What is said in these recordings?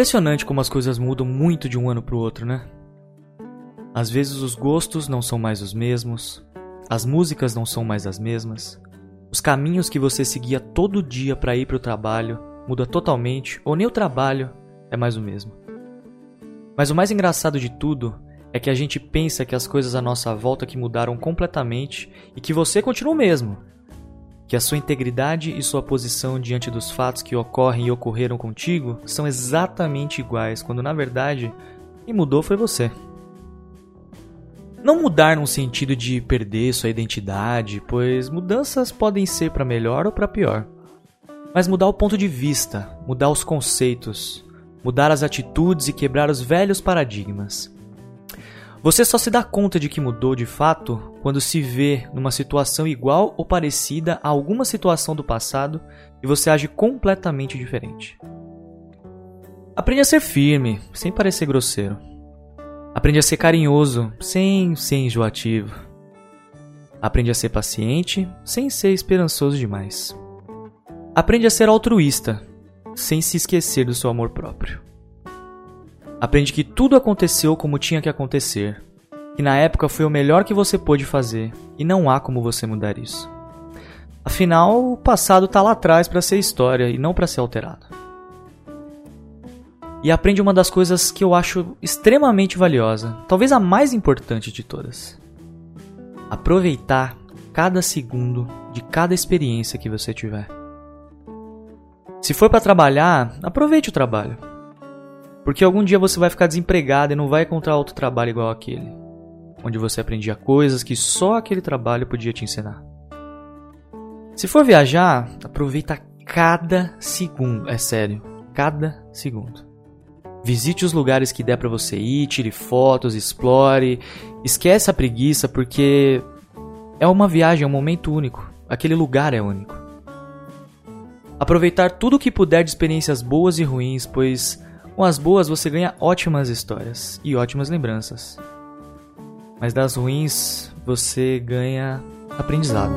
impressionante como as coisas mudam muito de um ano para o outro, né? Às vezes os gostos não são mais os mesmos, as músicas não são mais as mesmas, os caminhos que você seguia todo dia para ir para o trabalho muda totalmente, ou nem o trabalho é mais o mesmo. Mas o mais engraçado de tudo é que a gente pensa que as coisas à nossa volta que mudaram completamente e que você continua o mesmo. Que a sua integridade e sua posição diante dos fatos que ocorrem e ocorreram contigo são exatamente iguais, quando na verdade quem mudou foi você. Não mudar no sentido de perder sua identidade, pois mudanças podem ser para melhor ou para pior. Mas mudar o ponto de vista, mudar os conceitos, mudar as atitudes e quebrar os velhos paradigmas. Você só se dá conta de que mudou de fato quando se vê numa situação igual ou parecida a alguma situação do passado e você age completamente diferente. Aprende a ser firme, sem parecer grosseiro. Aprende a ser carinhoso, sem ser enjoativo. Aprende a ser paciente, sem ser esperançoso demais. Aprende a ser altruísta, sem se esquecer do seu amor próprio. Aprende que tudo aconteceu como tinha que acontecer, que na época foi o melhor que você pôde fazer e não há como você mudar isso. Afinal, o passado está lá atrás para ser história e não para ser alterado. E aprende uma das coisas que eu acho extremamente valiosa, talvez a mais importante de todas. Aproveitar cada segundo de cada experiência que você tiver. Se for para trabalhar, aproveite o trabalho. Porque algum dia você vai ficar desempregado e não vai encontrar outro trabalho igual aquele, onde você aprendia coisas que só aquele trabalho podia te ensinar. Se for viajar, aproveita cada segundo, é sério, cada segundo. Visite os lugares que der pra você ir, tire fotos, explore, esquece a preguiça porque é uma viagem, é um momento único, aquele lugar é único. Aproveitar tudo o que puder de experiências boas e ruins, pois com as boas você ganha ótimas histórias e ótimas lembranças. Mas das ruins você ganha aprendizado.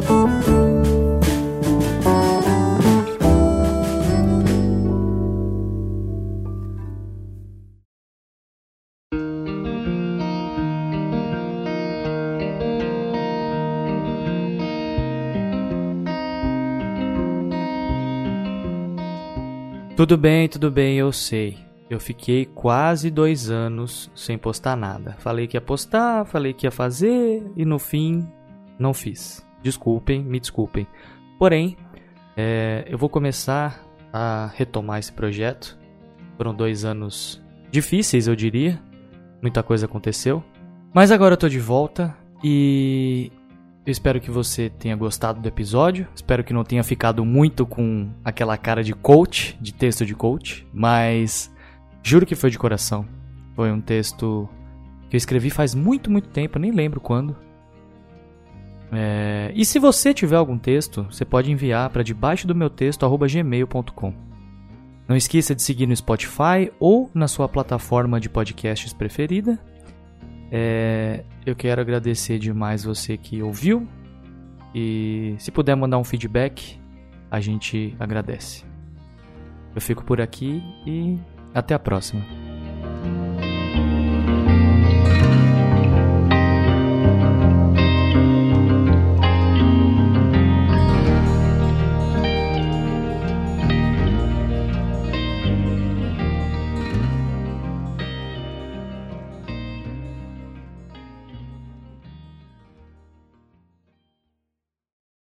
Tudo bem, eu sei. Eu fiquei quase 2 anos sem postar nada. Falei que ia postar, falei que ia fazer e no fim não fiz. Me desculpem. Porém, eu vou começar a retomar esse projeto. Foram 2 anos difíceis, eu diria. Muita coisa aconteceu. Mas agora eu tô de volta e eu espero que você tenha gostado do episódio. Espero que não tenha ficado muito com aquela cara de coach, de texto de coach. Mas juro que foi de coração. Foi um texto que eu escrevi faz muito tempo, eu nem lembro quando. E se você tiver algum texto, você pode enviar para debaixo do meu texto @gmail.com. Não esqueça de seguir no Spotify ou na sua plataforma de podcasts preferida. Eu quero agradecer demais você que ouviu e se puder mandar um feedback, a gente agradece. Eu fico por aqui e até a próxima.